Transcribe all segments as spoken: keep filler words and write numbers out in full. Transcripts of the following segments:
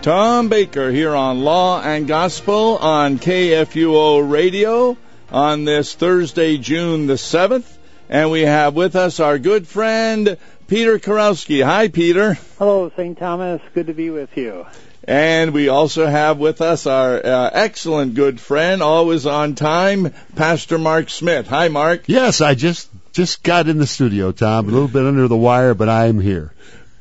Tom Baker here on Law and Gospel on K F U O Radio on this Thursday, June the seventh. And we have with us our good friend, Peter Kurowski. Hi, Peter. Hello, Saint Thomas. Good to be with you. And we also have with us our uh, excellent good friend, always on time, Pastor Mark Smith. Hi, Mark. Yes, I just, just got in the studio, Tom. A little bit under the wire, but I am here.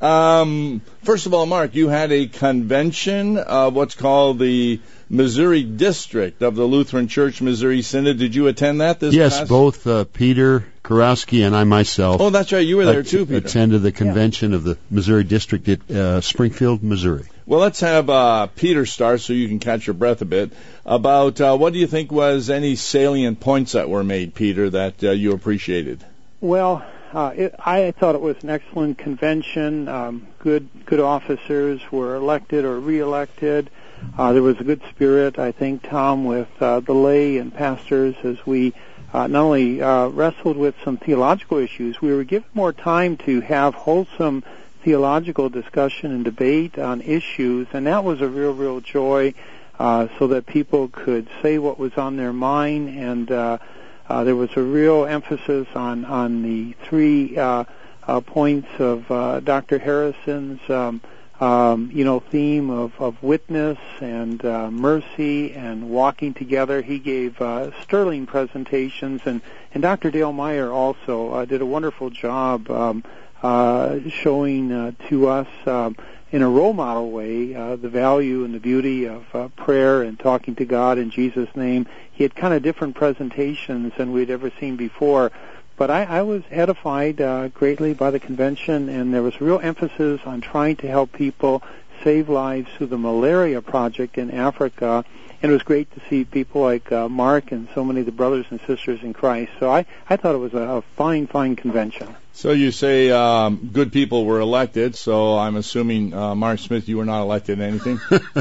Um, first of all, Mark, you had a convention of what's called the Missouri District of the Lutheran Church Missouri Synod. Did you attend that this Yes, past? both uh, Peter Kurowski and I myself. Oh, that's right. You were there too, Peter. Attended the convention yeah. of the Missouri District at uh, Springfield, Missouri. Well, let's have uh, Peter start so you can catch your breath a bit. About uh, what do you think was any salient points that were made, Peter, that uh, you appreciated? Well, Uh, it, I thought it was an excellent convention. Um, good, good officers were elected or reelected. Uh, there was a good spirit, I think, Tom, with uh, the lay and pastors as we uh, not only uh, wrestled with some theological issues, we were given more time to have wholesome theological discussion and debate on issues, and that was a real, real joy, uh, so that people could say what was on their mind. And uh, Uh, there was a real emphasis on, on the three uh, uh, points of uh, Doctor Harrison's, um, um, you know, theme of, of witness and uh, mercy and walking together. He gave uh, sterling presentations, and, and Doctor Dale Meyer also uh, did a wonderful job um, uh, showing uh, to us um, in a role model way uh, the value and the beauty of uh, prayer and talking to God in Jesus' name. He had kind of different presentations than we'd ever seen before, but I, I was edified uh, greatly by the convention, and there was real emphasis on trying to help people save lives through the malaria project in Africa. And it was great to see people like uh, Mark and so many of the brothers and sisters in Christ. So I, I thought it was a, a fine, fine convention. So you say um, good people were elected, so I'm assuming, uh, Mark Smith, you were not elected in anything?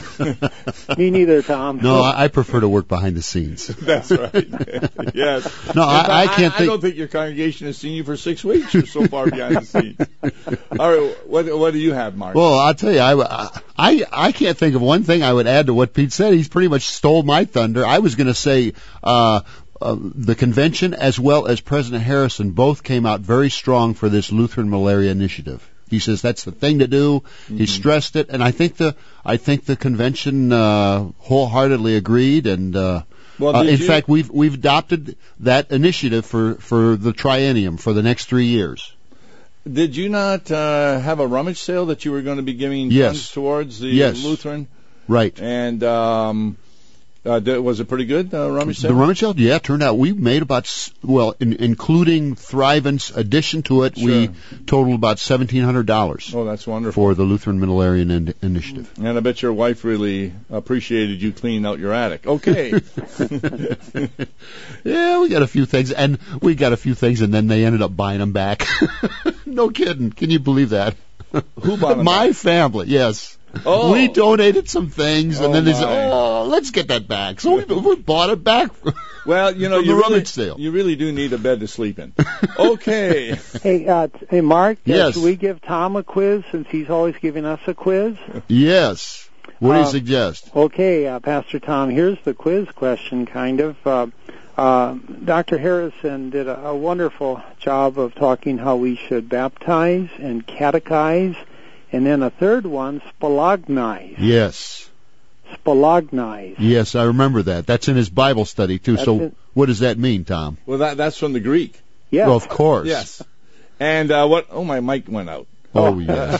Me neither, Tom. No, I prefer to work behind the scenes. That's right. Yes. No, I, I can't I, think... I don't think your congregation has seen you for six weeks. You're so far behind the scenes. All right, what, what do you have, Mark? Well, I'll tell you, I, I, I can't think of one thing I would add to what Pete said. He's pretty much stole my thunder. I was going to say... Uh, Uh, the convention as well as President Harrison both came out very strong for this Lutheran Malaria Initiative. He says that's the thing to do. Mm-hmm. He stressed it, and I think the I think the convention uh, wholeheartedly agreed. And uh, well, uh, in you... fact, we've we've adopted that initiative for, for the triennium for the next three years. Did you not uh, have a rummage sale that you were going to be giving yes. funds towards the yes. Lutheran? Right. And um, Uh, was it pretty good, uh, rummage sale? The rummage sale, yeah, turned out we made about, well, in, including Thrivent's addition to it, sure. we totaled about seventeen hundred dollars. Oh, that's wonderful. For the Lutheran Malarian in- Initiative. And I bet your wife really appreciated you cleaning out your attic. Okay. Yeah, we got a few things, and we got a few things, and then they ended up buying them back. No kidding. Can you believe that? Who bought them My back? family, yes. Oh. We donated some things, and oh then they my. said, oh, let's get that back. So we, we bought it back. Well, you know, from you the really, rummage sale. you really do need a bed to sleep in. Okay. Hey, uh, hey, Mark, uh, yes. should we give Tom a quiz since he's always giving us a quiz? Yes. What do you Uh, suggest? Okay, uh, Pastor Tom, here's the quiz question, kind of. Uh, uh, Doctor Harrison did a, a wonderful job of talking how we should baptize and catechize. And then a third one, spolognize. Yes. Spolognize. Yes, I remember that. That's in his Bible study, too. That's so it. What does that mean, Tom? Well, that that's from the Greek. Yes. Well, of course. Yes. And uh, what? Oh, my mic went out. Oh, yeah.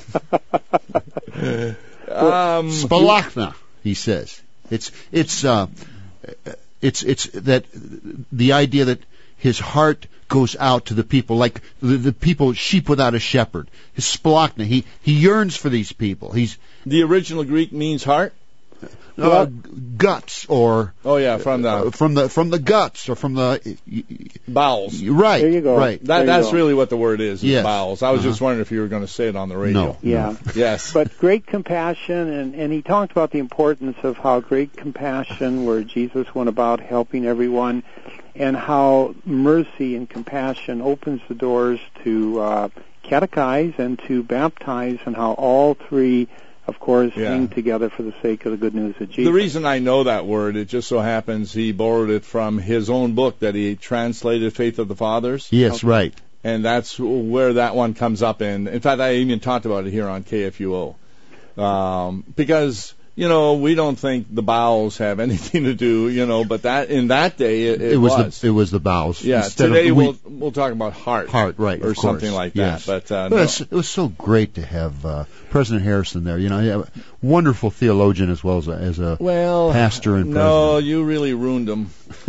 um, Spolachna, he says. It's it's uh, it's it's that the idea that his heart goes out to the people, like the, the people, sheep without a shepherd. His spolachna, he he yearns for these people. He's the original Greek means heart. uh, guts, or Oh yeah, from the uh, from the from the guts, or from the bowels. right. There you go. Right. That There you that's go. really what the word is. Is Yes. bowels. I was Uh-huh. just wondering if you were going to say it on the radio. No. Yeah. Yes. But great compassion, and, and he talked about the importance of how great compassion, where Jesus went about helping everyone, and how mercy and compassion opens the doors to uh, catechize and to baptize, and how all three of course, Yeah. hang together for the sake of the good news of Jesus. The reason I know that word, it just so happens he borrowed it from his own book that he translated, Faith of the Fathers. Yes, Okay. right. And that's where that one comes up in. In fact, I even talked about it here on K F U O. Um, because, you know, we don't think the bowels have anything to do, you know, but that in that day it, it, It was, was. the it was the bowels. Yeah, Instead today of, we'll we'll talk about heart. Heart, right, Or of course. something like Yes. that. But, uh, But no. it's, it was so great to have uh, President Harrison there. You know, yeah, wonderful theologian as well as a, as a well, pastor and no, president. you really ruined him.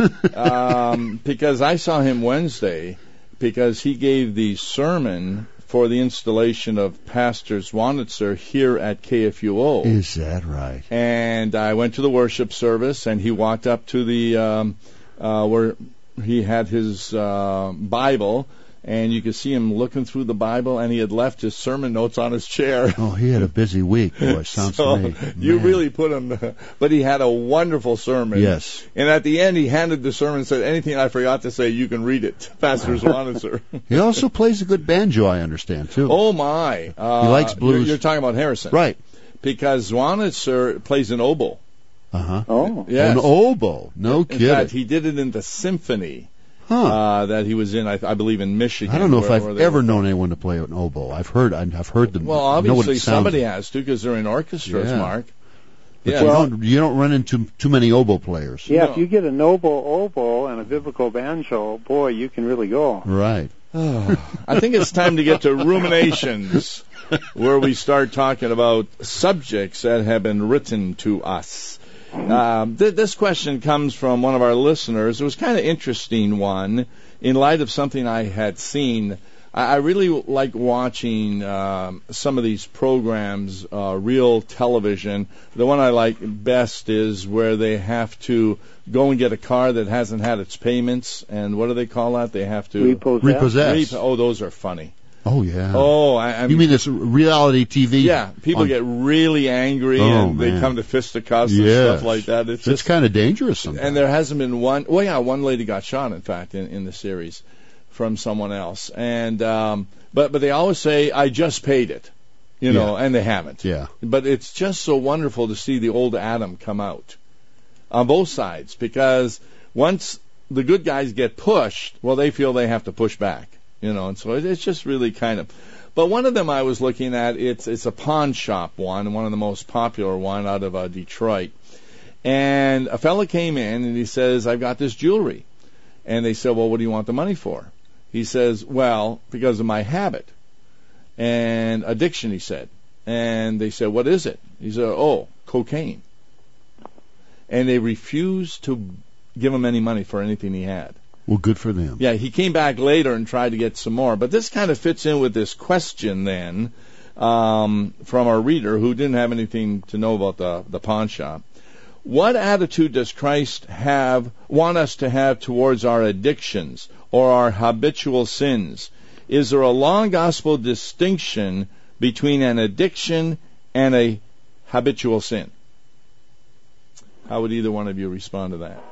um, because I saw him Wednesday because he gave the sermon for the installation of Pastor Zwanitzer here at K F U O. Is that right? And I went to the worship service, and he walked up to the um, uh, where he had his uh, Bible, and you could see him looking through the Bible, and he had left his sermon notes on his chair. Oh, he had a busy week, boy. Sounds so to me. you Man. really put him, but he had a wonderful sermon. Yes. And at the end, he handed the sermon and said, anything I forgot to say, you can read it, Pastor Zwanitzer. He also plays a good banjo, I understand, too. Oh, my. Uh, He likes blues. You're, you're talking about Harrison. Right. Because Zwanitzer plays an oboe. Uh-huh. Oh. Yes. An oboe. No In kidding. fact, he did it in the symphony huh. uh, that he was in, I, I believe, in Michigan. I don't know if where- I've where they ever were- known anyone to play an oboe. I've heard I've heard them. Well, know what obviously it sounds somebody like. has to because they're in orchestras, Yeah. Mark. But Yeah. you, Well- don't, you don't run into too many oboe players. Yeah, No. if you get a noble oboe and a biblical banjo, boy, you can really go. Right. I think it's time to get to ruminations, where we start talking about subjects that have been written to us. Um, th- this question comes from one of our listeners. It was kind of interesting one in light of something I had seen. I, I really like watching um, some of these programs, uh, real television. The one I like best is where they have to go and get a car that hasn't had its payments, and what do they call that? They have to Repossess. Repossess. Rep- oh, those are funny. Oh, yeah. Oh, I, I mean, you mean this reality T V? yeah, people on- get really angry Oh, and they man. come to fisticuffs and Yes. stuff like that. It's It's just, kind of dangerous sometimes. and there hasn't been one. Well, yeah, one lady got shot, in fact, in, in the series from someone else. And um, but but they always say, "I just paid it," you know, and they haven't. Yeah. But it's just so wonderful to see the old Adam come out on both sides, because once the good guys get pushed, well, they feel they have to push back, you know, and so it, it's just really kind of. But one of them I was looking at, it's it's a pawn shop one, one of the most popular one out of uh, Detroit, and a fella came in and he says, "I've got this jewelry," and they said, "Well, what do you want the money for?" He says, "Well, because of my habit and addiction," he said. And they said, "What is it?" He said, "Oh, cocaine." And they refused to give him any money for anything he had. Well, good for them. Yeah, he came back later and tried to get some more. But this kind of fits in with this question then um, from our reader who didn't have anything to know about the, the pawn shop. What attitude does Christ have want us to have towards our addictions or our habitual sins? Is there a long gospel distinction between an addiction and a habitual sin? How would either one of you respond to that?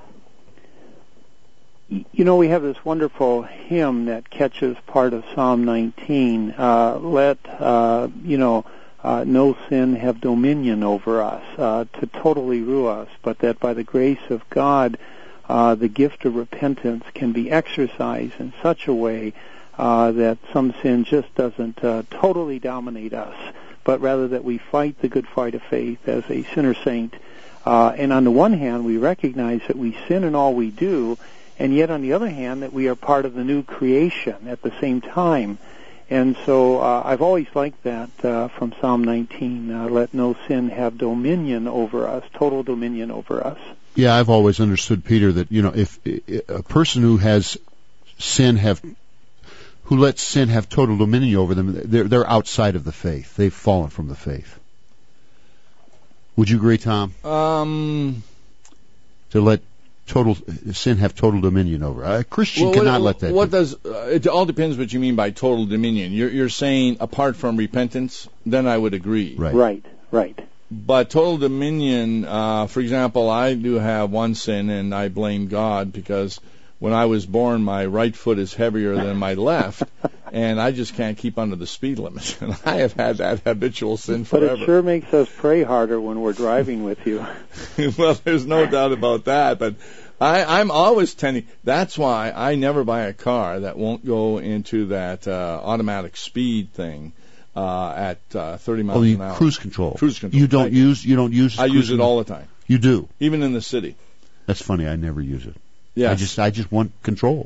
You know, we have this wonderful hymn that catches part of Psalm nineteen. Uh, let, uh, you know, uh, no sin have dominion over us, uh, to totally rule us, but that by the grace of God, uh, the gift of repentance can be exercised in such a way uh, that some sin just doesn't uh, totally dominate us, but rather that we fight the good fight of faith as a sinner saint. Uh, and on the one hand, we recognize that we sin in all we do, and yet on the other hand, that we are part of the new creation at the same time. And so uh, I've always liked that uh, from Psalm nineteen, uh, let no sin have dominion over us, total dominion over us. Yeah, I've always understood, Peter, that, you know, if, if a person who has sin have, who lets sin have total dominion over them, they're, they're outside of the faith. They've fallen from the faith. Would you agree, Tom? Um, To let total sin have total dominion over. A Christian well, cannot what, let that. What do. does uh, it all depends what you mean by total dominion. You're, you're saying apart from repentance, then I would agree. Right. Right, right. But total dominion, uh, for example, I do have one sin, and I blame God because when I was born, my right foot is heavier than my left, and I just can't keep under the speed limit. And I have had that habitual sin forever. But it sure makes us pray harder when we're driving with you. Well, there's no doubt about that, but I, I'm always tending. That's why I never buy a car that won't go into that uh, automatic speed thing uh, at uh, thirty miles oh, you, an hour. Cruise control. Cruise control. You don't I, use. You don't use. I use it control? all the time. You do. Even in the city. That's funny. I never use it. Yes. I just. I just want control.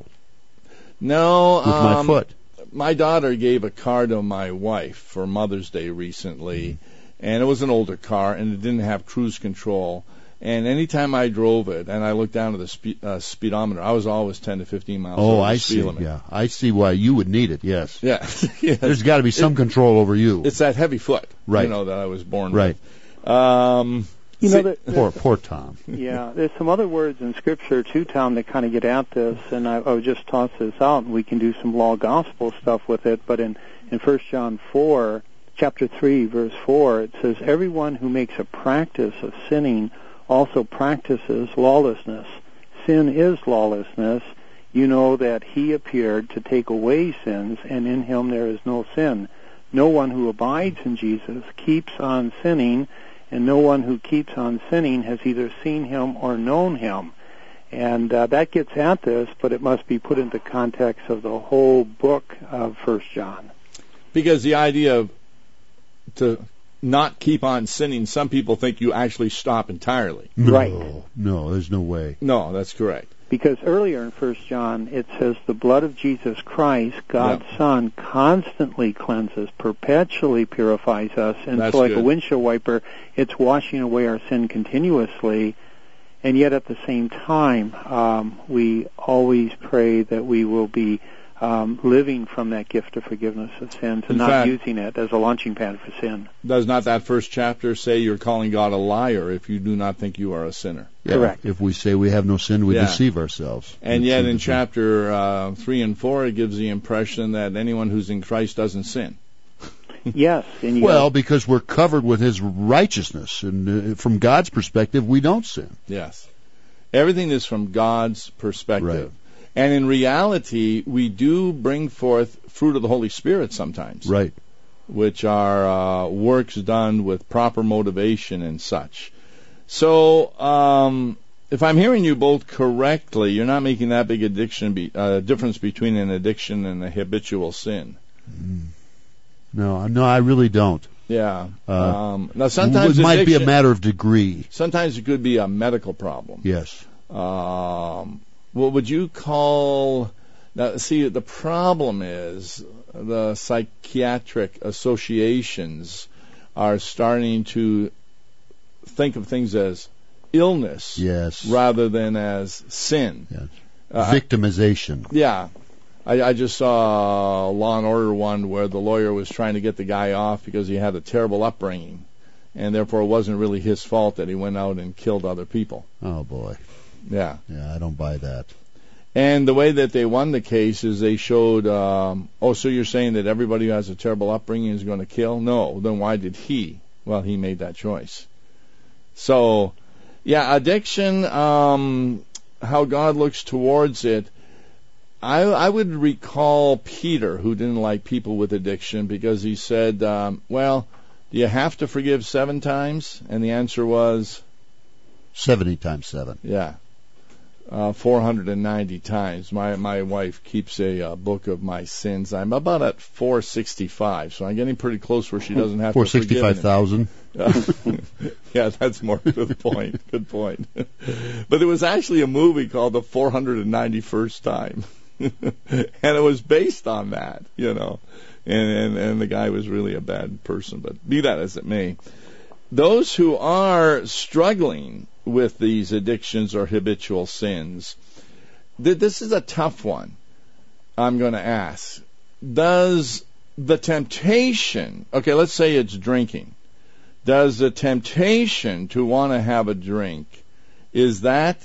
No. With my um, foot. My daughter gave a car to my wife for Mother's Day recently, mm-hmm. and it was an older car, and it didn't have cruise control. And anytime I drove it, and I looked down at the spe- uh, speedometer, I was always ten to fifteen miles oh, over the I speed see. limit. Yeah, I see why you would need it. Yes. Yeah. Yes. There's got to be some it, control over you. It's that heavy foot, right? You know, that I was born right. with. Um, you know, that, poor, poor Tom. Yeah, there's some other words in Scripture too, Tom, that kind of get at this, and I, I would just toss this out, and we can do some law gospel stuff with it. But in in First John four, chapter three, verse four, it says, "Everyone who makes a practice of sinning also practices lawlessness. Sin is lawlessness. You know that he appeared to take away sins, and in him there is no sin. No one who abides in Jesus keeps on sinning, and no one who keeps on sinning has either seen him or known him." And uh, that gets at this, but it must be put into context of the whole book of First John. Because the idea of to not keep on sinning, some people think you actually stop entirely. No, right. No, there's no way. No, that's correct. Because earlier in First John, it says the blood of Jesus Christ, God's yep. Son, constantly cleanses, perpetually purifies us. And that's so like good. a windshield wiper, it's washing away our sin continuously. And yet at the same time, um, we always pray that we will be Um, living from that gift of forgiveness of sins and In not fact, using it as a launching pad for sin. Does not that first chapter say you're calling God a liar if you do not think you are a sinner? Yeah, correct. If we say we have no sin, we yeah. deceive ourselves. And we yet in chapter uh, three and four, it gives the impression that anyone who's in Christ doesn't sin. Yes. And well, because we're covered with His righteousness, and uh, from God's perspective, we don't sin. Yes. Everything is from God's perspective. Right. And in reality, we do bring forth fruit of the Holy Spirit sometimes. Right. Which are uh, works done with proper motivation and such. So, um, if I'm hearing you both correctly, you're not making that big addiction be, uh, difference between an addiction and a habitual sin. Mm. No, no, I really don't. Yeah. Uh, um, now, sometimes it might addiction, be a matter of degree. Sometimes it could be a medical problem. Yes. Um, what would you call? Now, see, the problem is the psychiatric associations are starting to think of things as illness, yes, rather than as sin. Yes. Uh, Victimization. Yeah. I, I just saw a Law and Order one where the lawyer was trying to get the guy off because he had a terrible upbringing, and therefore it wasn't really his fault that he went out and killed other people. Oh, boy. Yeah. Yeah, I don't buy that. And the way that they won the case is they showed, um, oh, so you're saying that everybody who has a terrible upbringing is going to kill? No. Then why did he? Well, he made that choice. So, yeah, addiction, um, how God looks towards it, I, I would recall Peter, who didn't like people with addiction, because he said, um, well, do you have to forgive seven times? And the answer was? seventy times seven. Yeah. Uh, four hundred ninety times. My my wife keeps a uh, book of my sins. I'm about at four sixty-five, so I'm getting pretty close where she doesn't have four to forgive sixty-five thousand. Yeah, that's more. Good point. Good point. But there was actually a movie called The four hundred ninety-first Time, and it was based on that, you know. And, and and the guy was really a bad person. But be that as it may, those who are struggling with these addictions or habitual sins, th- this is a tough one. I'm going to ask, does the temptation, okay, let's say it's drinking, does the temptation to want to have a drink, is that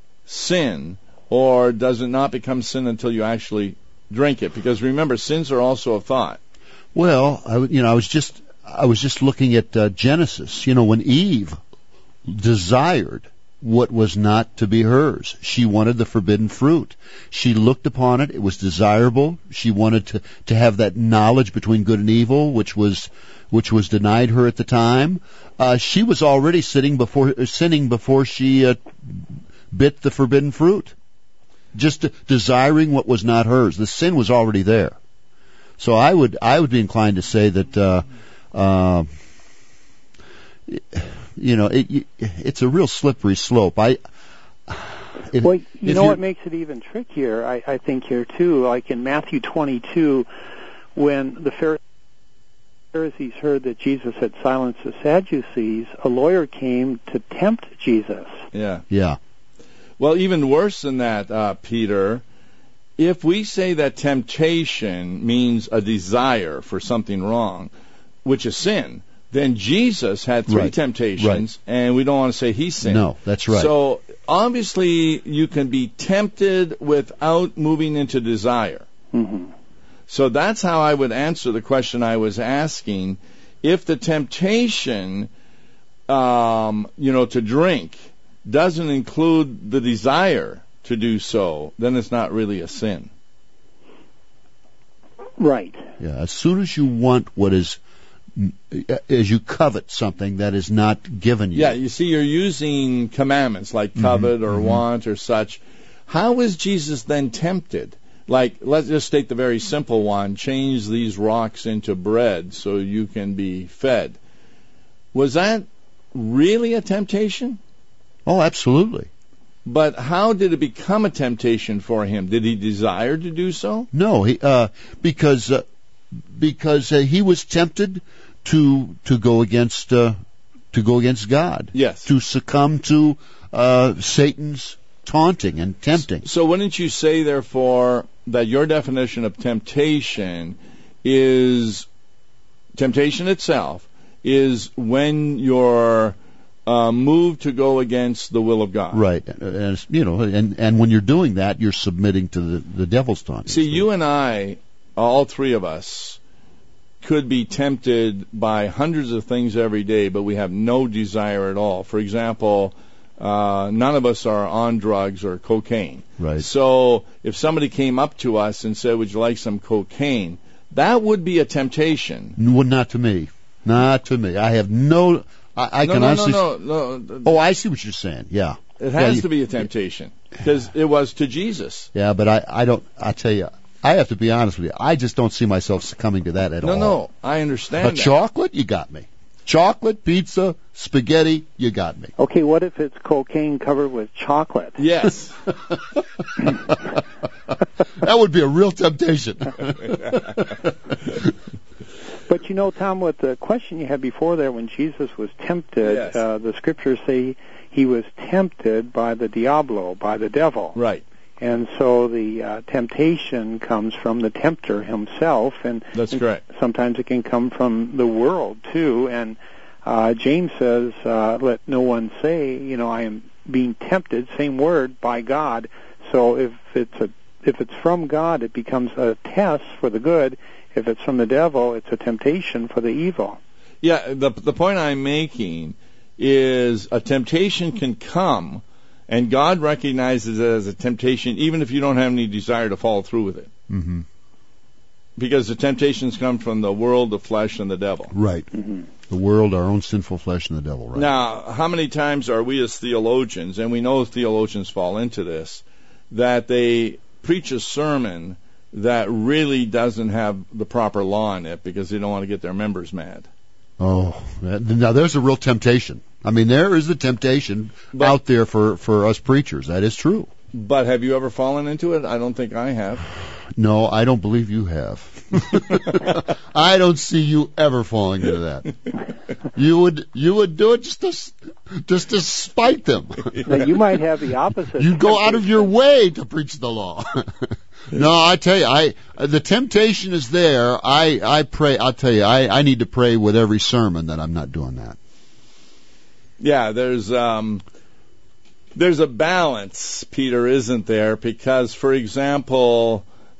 sin, or does it not become sin until you actually drink it? Because remember, sins are also a thought. Well, I, you know, I was just I was just looking at uh, Genesis. You know, when Eve desired what was not to be hers. She wanted the forbidden fruit. She looked upon it. It was desirable. She wanted to, to have that knowledge between good and evil, which was which was denied her at the time. Uh, she was already sitting before sinning before she uh, bit the forbidden fruit, just to, desiring what was not hers. The sin was already there. So I would I would be inclined to say that. Uh, uh, You know, it, it's a real slippery slope. I, if, well, you if know what makes it even trickier, I, I think, here, too, like in Matthew twenty-two, when the Pharisees heard that Jesus had silenced the Sadducees, a lawyer came to tempt Jesus. Yeah. Yeah. Well, even worse than that, uh, Peter, if we say that temptation means a desire for something wrong, which is sin, then Jesus had three right. temptations, right. and we don't want to say he sinned. No, that's right. So obviously you can be tempted without moving into desire. Mm-hmm. So that's how I would answer the question I was asking. If the temptation, um, you know, to drink doesn't include the desire to do so, then it's not really a sin. Right. Yeah. As soon as you want what is, as you covet something that is not given you. Yeah, you see, you're using commandments like covet mm-hmm, or mm-hmm. want or such. How is Jesus then tempted? Like, let's just take the very simple one, change these rocks into bread so you can be fed. Was that really a temptation? Oh, absolutely. But how did it become a temptation for him? Did he desire to do so? No, he, uh, because uh, because uh, he was tempted to to go against uh, to go against God. Yes. To succumb to uh, Satan's taunting and tempting. So wouldn't you say, therefore, that your definition of temptation is temptation itself is when you're uh, moved to go against the will of God? Right. And, you know, and and when you're doing that, you're submitting to the, the devil's taunting. See, you and I, all three of us, could be tempted by hundreds of things every day, but we have no desire at all. For example, uh, none of us are on drugs or cocaine. Right. So if somebody came up to us and said, would you like some cocaine, that would be a temptation. Well, not to me. Not to me. I have no... I, I no, can no, honestly... no, no, no. Oh, I see what you're saying. Yeah. It has yeah, you, to be a temptation because it was to Jesus. Yeah, but I, I don't... I tell you... I have to be honest with you. I just don't see myself succumbing to that at no, all. No, no, I understand But that. chocolate, you got me. Chocolate, pizza, spaghetti, you got me. Okay, what if it's cocaine covered with chocolate? Yes. That would be a real temptation. But you know, Tom, with the question you had before there, when Jesus was tempted, yes. uh, the scriptures say he was tempted by the Diablo, by the devil. Right. And so the uh, temptation comes from the tempter himself, and that's and correct. Sometimes it can come from the world too. And uh, James says, uh, "Let no one say, you know, I am being tempted." Same word, by God. So if it's a if it's from God, it becomes a test for the good. If it's from the devil, it's a temptation for the evil. Yeah, the the point I'm making is a temptation can come. And God recognizes it as a temptation, even if you don't have any desire to follow through with it. Mm-hmm. Because the temptations come from the world, the flesh, and the devil. Right. Mm-hmm. The world, our own sinful flesh, and the devil. Right. Now, how many times are we as theologians, and we know theologians fall into this, that they preach a sermon that really doesn't have the proper law in it because they don't want to get their members mad? Oh, now there's a real temptation. I mean, there is a temptation but, out there for, for us preachers. That is true. But have you ever fallen into it? I don't think I have. No, I don't believe you have. I don't see you ever falling into that. You would you would do it just to just to spite them. Now, you might have the opposite. You go out of your way to preach the law. No, I tell you, I the temptation is there. I I pray. I'll tell you, I I need to pray with every sermon that I'm not doing that. Yeah, there's um, there's a balance, Peter, isn't there? Because, for example,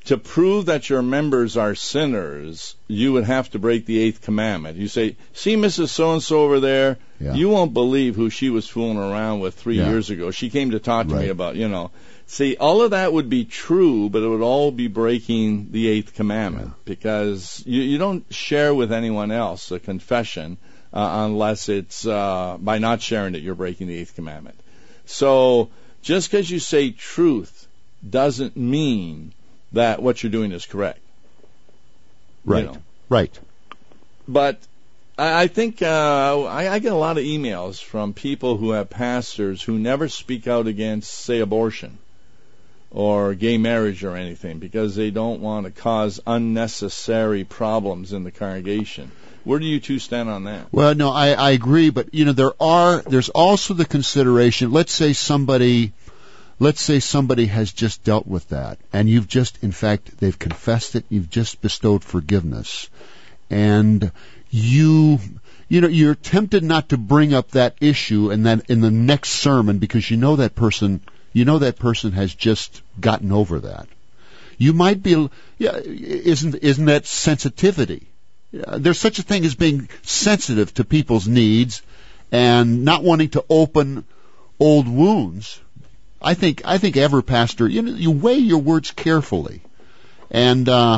to prove that your members are sinners, you would have to break the eighth commandment. You say, see Missus So-and-so over there? Yeah. You won't believe who she was fooling around with three Yeah. years ago. She came to talk to Right. me about, you know. See, all of that would be true, but it would all be breaking the eighth commandment Yeah. because you, you don't share with anyone else a confession uh, unless it's uh, by not sharing it, you're breaking the eighth commandment. So just because you say truth doesn't mean that what you're doing is correct. Right. You know. Right. But I, I think uh, I, I get a lot of emails from people who have pastors who never speak out against, say, abortion or gay marriage or anything because they don't want to cause unnecessary problems in the congregation. Where do you two stand on that? Well, no, I, I agree, but you know there are there's also the consideration. Let's say somebody, let's say somebody has just dealt with that, and you've just, in fact, they've confessed it. You've just bestowed forgiveness, and you, you know, you're tempted not to bring up that issue and then in the next sermon because you know that person, you know that person has just gotten over that. You might be, yeah, isn't isn't that sensitivity? Yeah, there's such a thing as being sensitive to people's needs and not wanting to open old wounds. I think I think every pastor, you know, you weigh your words carefully, and uh,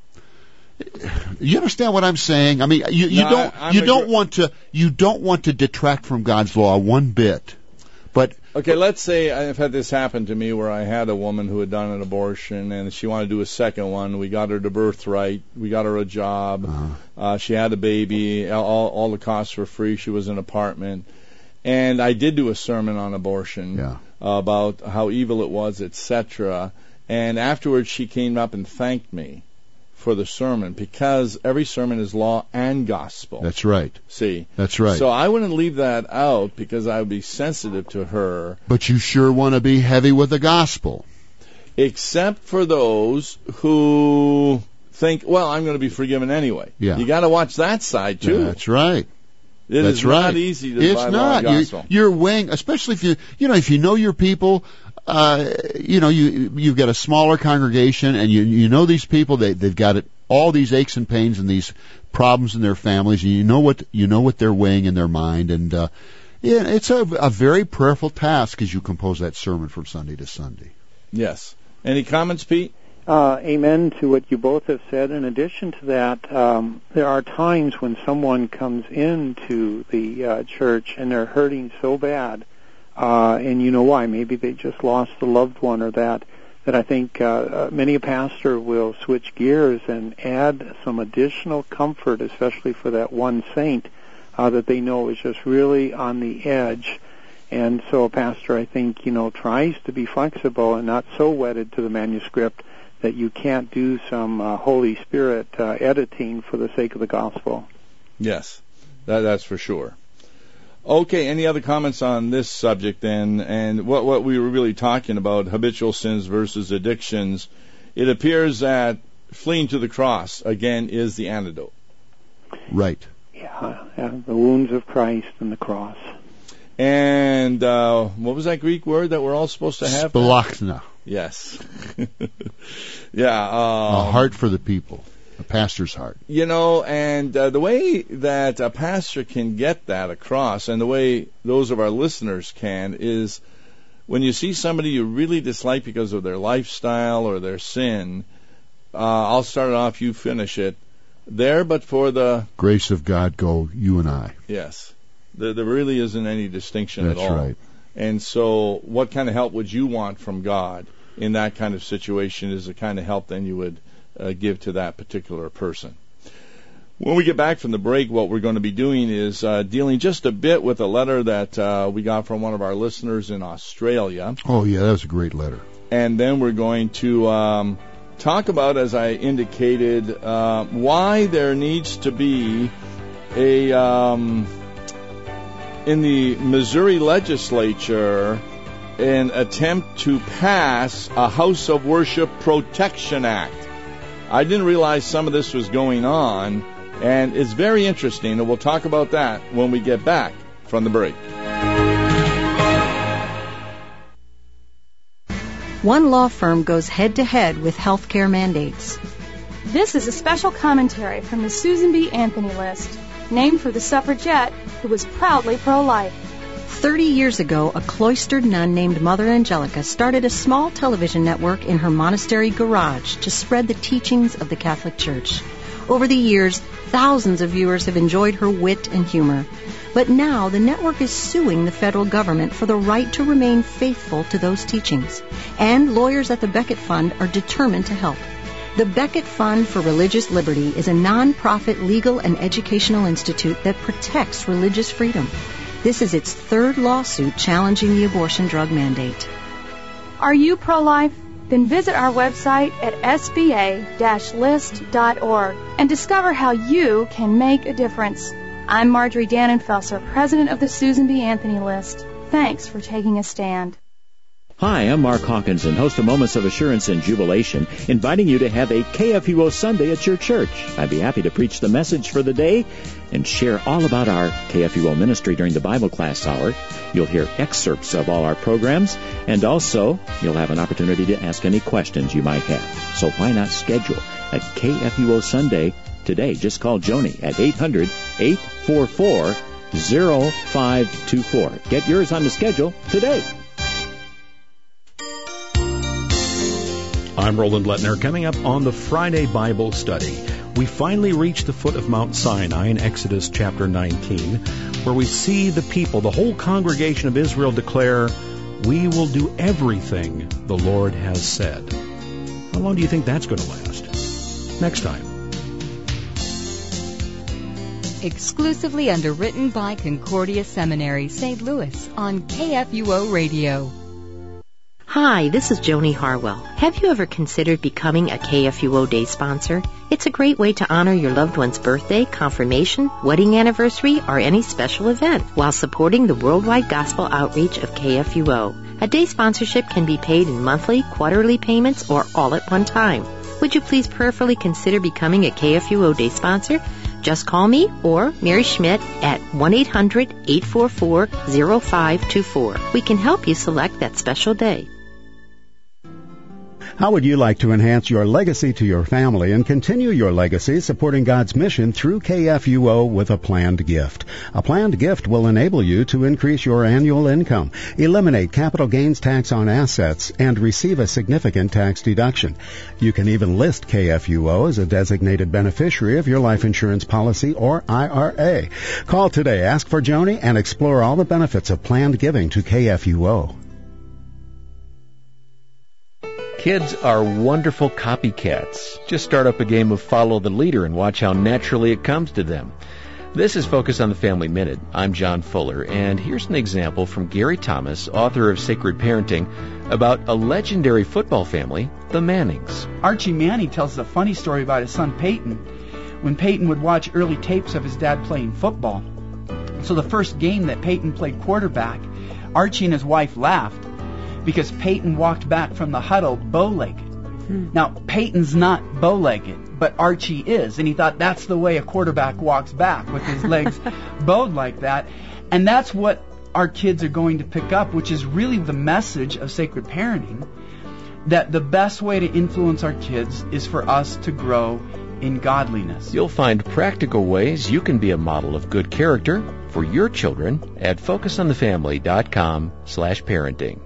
you understand what I'm saying. I mean, you, you No, don't I, I'm you don't agree- want to you don't want to detract from God's law one bit, but. Okay, let's say I've had this happen to me where I had a woman who had done an abortion and she wanted to do a second one. We got her the birthright. We got her a job. Uh-huh. Uh, she had a baby. All, all the costs were free. She was in an apartment. And I did do a sermon on abortion Yeah. uh, about how evil it was, et cetera. And afterwards she came up and thanked me for the sermon because every sermon is law and gospel. That's right. See? That's right. So I wouldn't leave that out because I would be sensitive to her. But you sure want to be heavy with the gospel. Except for those who think, well, I'm going to be forgiven anyway. Yeah. You got to watch that side too. That's right. It That's is right. not easy to It's buy law not. and You, gospel. you're weighing, especially if you, you know, if you know your people. Uh, you know, you you've got a smaller congregation, and you you know these people. They they've got it, all these aches and pains and these problems in their families, and you know what you know what they're weighing in their mind, and uh, yeah, it's a, a very prayerful task as you compose that sermon from Sunday to Sunday. Yes. Any comments, Pete? Uh, amen to what you both have said. In addition to that, um, there are times when someone comes into the uh, church and they're hurting so bad, uh, and you know why? Maybe they just lost a loved one or that. That I think uh, uh, many a pastor will switch gears and add some additional comfort, especially for that one saint uh, that they know is just really on the edge. And so a pastor, I think, you know, tries to be flexible and not so wedded to the manuscript that you can't do some uh, Holy Spirit uh, editing for the sake of the gospel. Yes, that, that's for sure. Okay, any other comments on this subject then? And what, what we were really talking about, habitual sins versus addictions, it appears that fleeing to the cross, again, is the antidote. Right. Yeah, yeah, the wounds of Christ and the cross. And uh, what was that Greek word that we're all supposed to have? Spalachna. Yes. yeah. Um, A heart for the people. A pastor's heart. You know, and uh, the way that a pastor can get that across, and the way those of our listeners can, is when you see somebody you really dislike because of their lifestyle or their sin, uh, I'll start it off, you finish it. There, but for the... Grace of God go, you and I. Yes. There, there really isn't any distinction That's at all. right. And so what kind of help would you want from God in that kind of situation is the kind of help then you would uh, give to that particular person. When we get back from the break, what we're going to be doing is uh, dealing just a bit with a letter that uh, we got from one of our listeners in Australia. Oh, yeah, that was a great letter. And then we're going to um, talk about, as I indicated, uh, why there needs to be a... Um, in the Missouri legislature, an attempt to pass a House of Worship Protection Act. I didn't realize some of this was going on, and it's very interesting, and we'll talk about that when we get back from the break. One law firm goes head-to-head with healthcare mandates. This is a special commentary from the Susan B. Anthony List, named for the suffragette who was proudly pro-life. Thirty years ago, a cloistered nun named Mother Angelica started a small television network in her monastery garage to spread the teachings of the Catholic Church. Over the years, thousands of viewers have enjoyed her wit and humor. But now the network is suing the federal government for the right to remain faithful to those teachings. And lawyers at the Becket Fund are determined to help. The Becket Fund for Religious Liberty is a non-profit legal and educational institute that protects religious freedom. This is its third lawsuit challenging the abortion drug mandate. Are you pro-life? Then visit our website at s b a dash list dot org and discover how you can make a difference. I'm Marjorie Dannenfelser, president of the Susan B. Anthony List. Thanks for taking a stand. Hi, I'm Mark Hawkinson, host of Moments of Assurance and Jubilation, inviting you to have a K F U O Sunday at your church. I'd be happy to preach the message for the day and share all about our K F U O ministry during the Bible class hour. You'll hear excerpts of all our programs, and also you'll have an opportunity to ask any questions you might have. So why not schedule a K F U O Sunday today? Just call Joni at eight hundred, eight four four, zero five two four. Get yours on the schedule today. I'm Roland Lettner. Coming up on the Friday Bible Study, we finally reach the foot of Mount Sinai in Exodus chapter nineteen, where we see the people, the whole congregation of Israel, declare, "We will do everything the Lord has said." How long do you think that's going to last? Next time. Exclusively underwritten by Concordia Seminary, Saint Louis, on K F U O Radio. Hi, this is Joni Harwell. Have you ever considered becoming a K F U O Day sponsor? It's a great way to honor your loved one's birthday, confirmation, wedding anniversary, or any special event while supporting the worldwide gospel outreach of K F U O. A day sponsorship can be paid in monthly, quarterly payments, or all at one time. Would you please prayerfully consider becoming a K F U O Day sponsor? Just call me or Mary Schmidt at one eight hundred, eight four four, zero five two four. We can help you select that special day. How would you like to enhance your legacy to your family and continue your legacy supporting God's mission through K F U O with a planned gift? A planned gift will enable you to increase your annual income, eliminate capital gains tax on assets, and receive a significant tax deduction. You can even list K F U O as a designated beneficiary of your life insurance policy or I R A. Call today, ask for Joni, and explore all the benefits of planned giving to K F U O. Kids are wonderful copycats. Just start up a game of follow the leader and watch how naturally it comes to them. This is Focus on the Family Minute. I'm John Fuller, and here's an example from Gary Thomas, author of Sacred Parenting, about a legendary football family, the Mannings. Archie Manning tells a funny story about his son Peyton, when Peyton would watch early tapes of his dad playing football. So the first game that Peyton played quarterback, Archie and his wife laughed, because Peyton walked back from the huddle bow-legged. Hmm. Now, Peyton's not bow-legged, but Archie is, and he thought that's the way a quarterback walks back, with his legs bowed like that. And that's what our kids are going to pick up, which is really the message of Sacred Parenting, that the best way to influence our kids is for us to grow in godliness. You'll find practical ways you can be a model of good character for your children at focus on the family dot com slash parenting.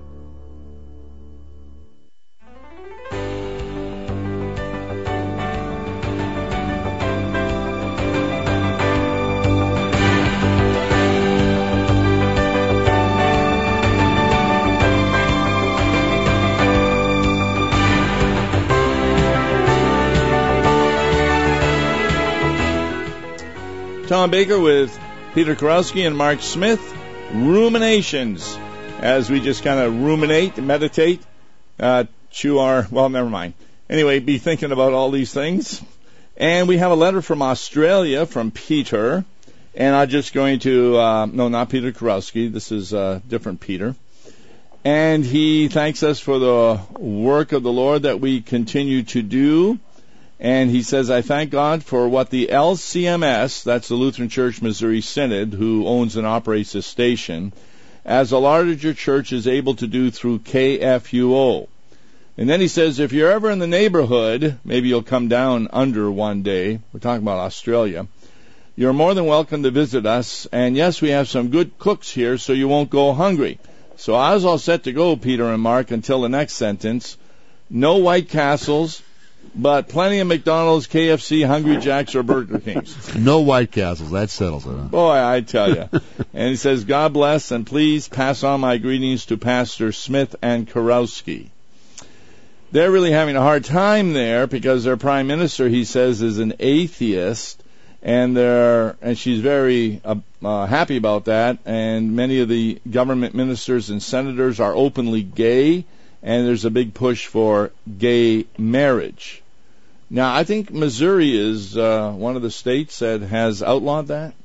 Tom Baker with Peter Kurowski and Mark Smith. Ruminations, as we just kind of ruminate, meditate, uh, chew our, well, never mind. Anyway, be thinking about all these things. And we have a letter from Australia from Peter. And I'm just going to, uh, no, not Peter Kurowski. This is a different Peter. And he thanks us for the work of the Lord that we continue to do. And he says, I thank God for what the L C M S, that's the Lutheran Church Missouri Synod, who owns and operates this station, as a larger church is able to do through K F U O. And then he says, if you're ever in the neighborhood, maybe you'll come down under one day. We're talking about Australia. You're more than welcome to visit us. And yes, we have some good cooks here, so you won't go hungry. So I was all set to go, Peter and Mark, until the next sentence. No White Castles, but plenty of McDonald's, K F C, Hungry Jack's, or Burger King's. No White Castles. That settles it, huh? Boy, I tell you. And he says, God bless, and please pass on my greetings to Pastor Smith and Kurowski. They're really having a hard time there because their prime minister, he says, is an atheist, and they're and she's very uh, uh, happy about that. And many of the government ministers and senators are openly gay, and there's a big push for gay marriage. Now, I think Missouri is uh, one of the states that has outlawed that.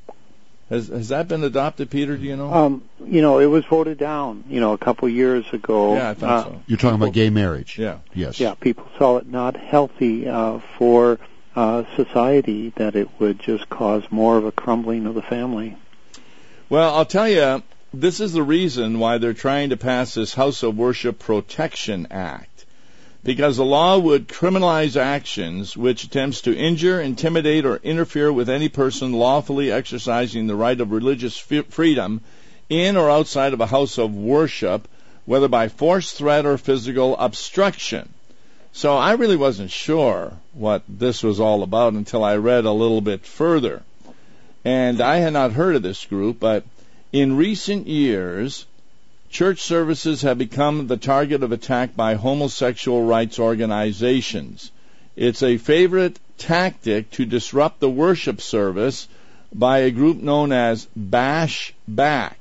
Has has that been adopted, Peter? Do you know? Um, you know, it was voted down, you know, a couple years ago. Yeah, I thought uh, so. You're talking about gay marriage? Yeah. Yes. Yeah, people saw it not healthy uh, for uh, society, that it would just cause more of a crumbling of the family. Well, I'll tell you, this is the reason why they're trying to pass this House of Worship Protection Act. Because the law would criminalize actions which attempts to injure, intimidate, or interfere with any person lawfully exercising the right of religious f- freedom in or outside of a house of worship, whether by force, threat, or physical obstruction. So I really wasn't sure what this was all about until I read a little bit further. And I had not heard of this group, but in recent years, church services have become the target of attack by homosexual rights organizations. It's a favorite tactic to disrupt the worship service by a group known as Bash Back.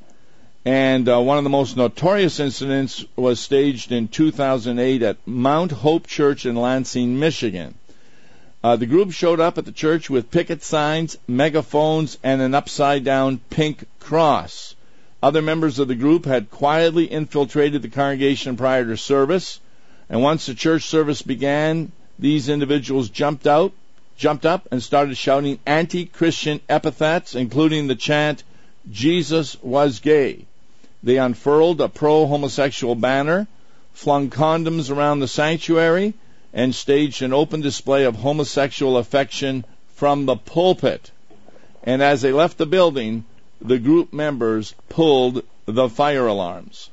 And uh, one of the most notorious incidents was staged in two thousand eight at Mount Hope Church in Lansing, Michigan. Uh, the group showed up at the church with picket signs, megaphones, and an upside-down pink cross. Other members of the group had quietly infiltrated the congregation prior to service, and once the church service began, these individuals jumped out, jumped up, and started shouting anti-Christian epithets, including the chant, "Jesus was gay." They unfurled a pro-homosexual banner, flung condoms around the sanctuary, and staged an open display of homosexual affection from the pulpit. And as they left the building, the group members pulled the fire alarms.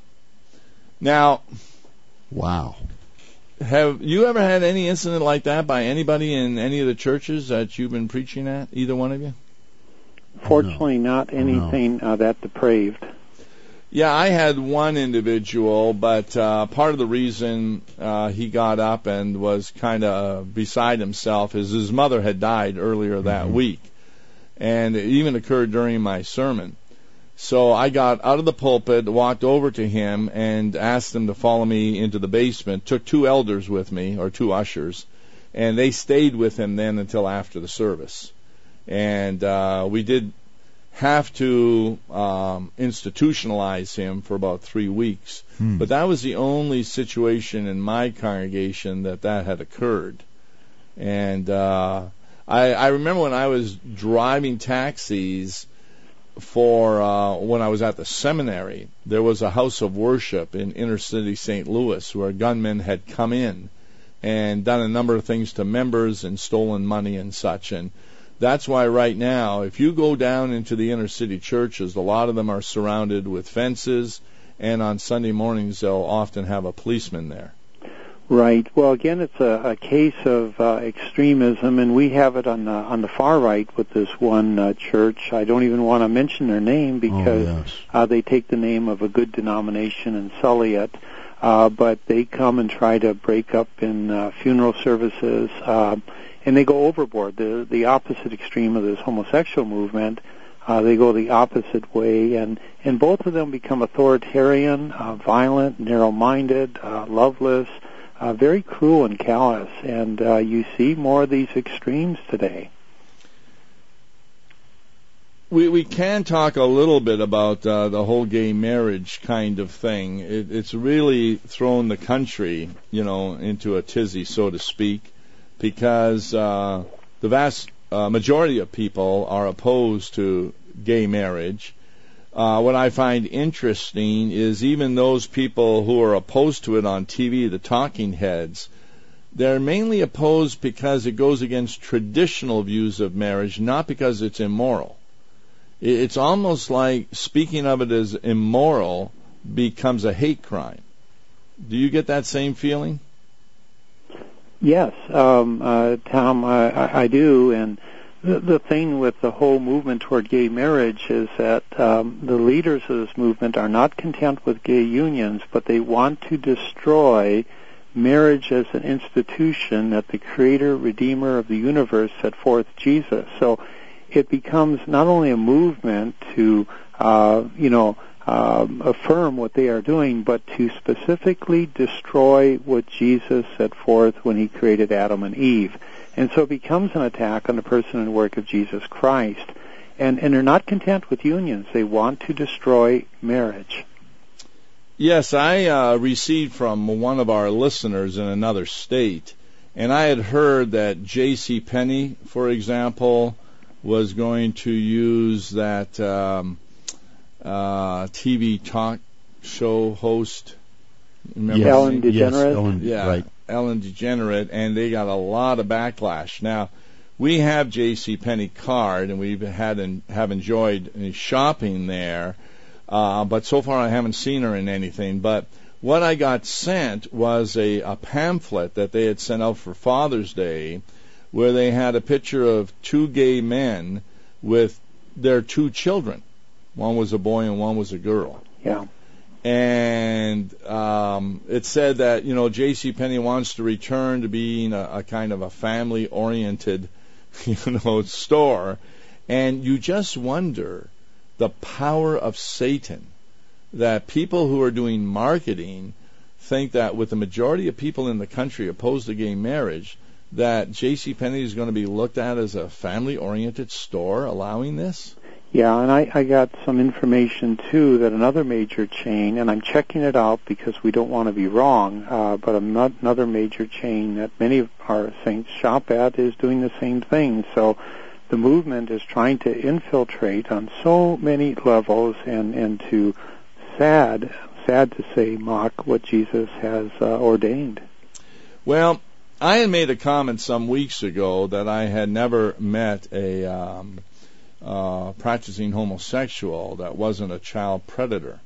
Now, wow. Have you ever had any incident like that by anybody in any of the churches that you've been preaching at, either one of you? Fortunately, no. not anything no. uh, that depraved. Yeah, I had one individual, but uh, part of the reason uh, he got up and was kind of beside himself is his mother had died earlier that mm-hmm. week. And it even occurred during my sermon. So I got out of the pulpit, walked over to him, and asked him to follow me into the basement. Took two elders with me, or two ushers, and they stayed with him then until after the service. And uh, we did have to um, institutionalize him for about three weeks. Hmm. But that was the only situation in my congregation that that had occurred. And uh I, I remember when I was driving taxis for uh, when I was at the seminary, there was a house of worship in inner city Saint Louis where gunmen had come in and done a number of things to members and stolen money and such. And that's why right now, if you go down into the inner city churches, a lot of them are surrounded with fences, and on Sunday mornings they'll often have a policeman there. Right. Well, again, it's a, a case of uh, extremism, and we have it on the on the far right with this one uh, church. I don't even want to mention their name because oh, yes. uh, they take the name of a good denomination and sully it. Uh, but they come and try to break up in uh, funeral services, uh, and they go overboard. The the opposite extreme of this homosexual movement. Uh, they go the opposite way, and, and both of them become authoritarian, uh, violent, narrow-minded, uh, loveless. Uh, very cruel and callous, and uh, you see more of these extremes today. We we can talk a little bit about uh, the whole gay marriage kind of thing. It, it's really thrown the country, you know, into a tizzy, so to speak, because uh, the vast uh, majority of people are opposed to gay marriage. uh, what I find interesting is even those people who are opposed to it on T V, the talking heads, they're mainly opposed because it goes against traditional views of marriage, not because it's immoral. It's almost like speaking of it as immoral becomes a hate crime. Do you get that same feeling? Yes, um, uh, Tom, I, I do. And the, the thing with the whole movement toward gay marriage is that um, the leaders of this movement are not content with gay unions, but they want to destroy marriage as an institution that the Creator, Redeemer of the universe set forth, Jesus. So it becomes not only a movement to, uh, you know, um, affirm what they are doing, but to specifically destroy what Jesus set forth when he created Adam and Eve. And so it becomes an attack on the person and work of Jesus Christ. And, and they're not content with unions. They want to destroy marriage. Yes, I uh, received from one of our listeners in another state, and I had heard that J C. Penney, for example, was going to use that um, uh, T V talk show host. Remember yes. Ellen DeGeneres? Yes, Ellen, yeah, right. Ellen DeGeneres, and they got a lot of backlash. Now, we have J C. Penney card, and we've had and have enjoyed shopping there. Uh, but so far I haven't seen her in anything. But what I got sent was a, a pamphlet that they had sent out for Father's Day, where they had a picture of two gay men with their two children. One was a boy and one was a girl. Yeah. And um, it said that, you know, J C. Penney wants to return to being a, a kind of a family-oriented, you know, store. And you just wonder the power of Satan, that people who are doing marketing think that with the majority of people in the country opposed to gay marriage, that J C. Penney is going to be looked at as a family-oriented store allowing this? Yeah, and I, I got some information, too, that another major chain, and I'm checking it out because we don't want to be wrong, uh, but another major chain that many of our saints shop at is doing the same thing. So the movement is trying to infiltrate on so many levels and, and to, sad, sad to say, mock what Jesus has uh, ordained. Well, I had made a comment some weeks ago that I had never met a um, uh, practicing homosexual that wasn't a child predator.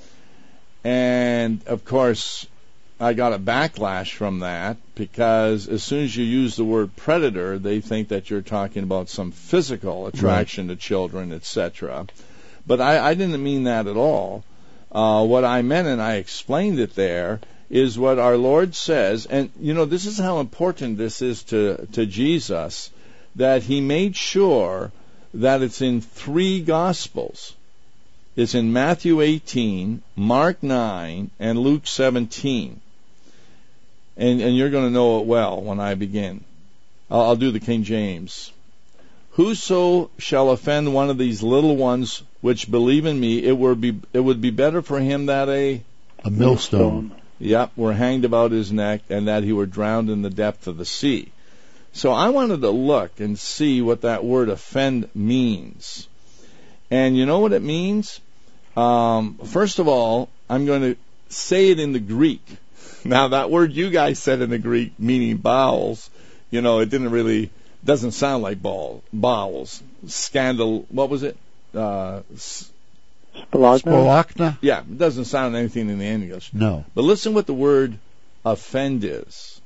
And, of course, I got a backlash from that because as soon as you use the word predator, they think that you're talking about some physical attraction right. to children, et cetera. But I, I didn't mean that at all. Uh, what I meant, and I explained it there, is what our Lord says, and, you know, this is how important this is to, to Jesus, that he made sure that it's in three Gospels. It's in Matthew eighteen, Mark nine, and Luke seventeen. And, and you're going to know it well when I begin. I'll, I'll do the King James. Whoso shall offend one of these little ones which believe in me, it would be it would be better for him that a a millstone, yep, were hanged about his neck, and that he were drowned in the depth of the sea. So I wanted to look and see what that word offend means. And you know what it means? Um, first of all, I'm going to say it in the Greek. Now, that word you guys said in the Greek, meaning bowels, you know, it didn't really, doesn't sound like ball, bowels. Scandal, what was it? Uh, Spolagna? Spolagna? Yeah, it doesn't sound anything in the English. No. But listen what the word offend is.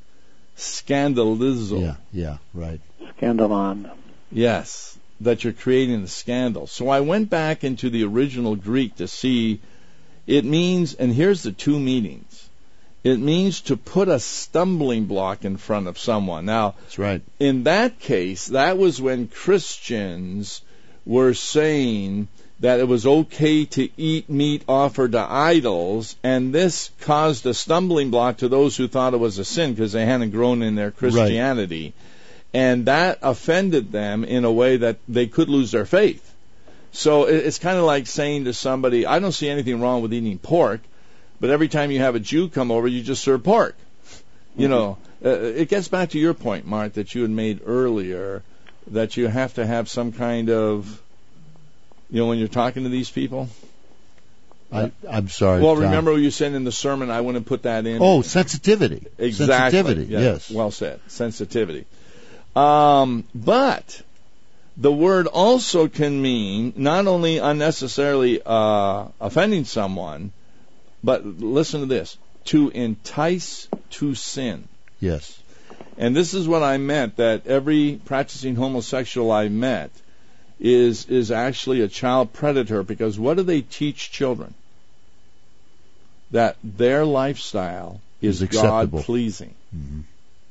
Scandalizo. Yeah, yeah, right. Scandalon. Yes, that you're creating a scandal. So I went back into the original Greek to see, it means, and here's the two meanings. It means to put a stumbling block in front of someone. Now, that's right. In that case, that was when Christians were saying that it was okay to eat meat offered to idols, and this caused a stumbling block to those who thought it was a sin because they hadn't grown in their Christianity. Right. And that offended them in a way that they could lose their faith. So it's kind of like saying to somebody, I don't see anything wrong with eating pork, but every time you have a Jew come over, you just serve pork. You mm-hmm. know, uh, it gets back to your point, Mark, that you had made earlier, that you have to have some kind of You know, when you're talking to these people? I, I'm sorry. Well, Tom. remember you said in the sermon, I wouldn't put that in. Oh, sensitivity. Exactly. Sensitivity, Yeah, yes. Well said. Sensitivity. Um, but the word also can mean not only unnecessarily uh, offending someone, but listen to this, to entice to sin. Yes. And this is what I meant, that every practicing homosexual I met is is actually a child predator, because what do they teach children? That their lifestyle is, is God-pleasing. Mm-hmm.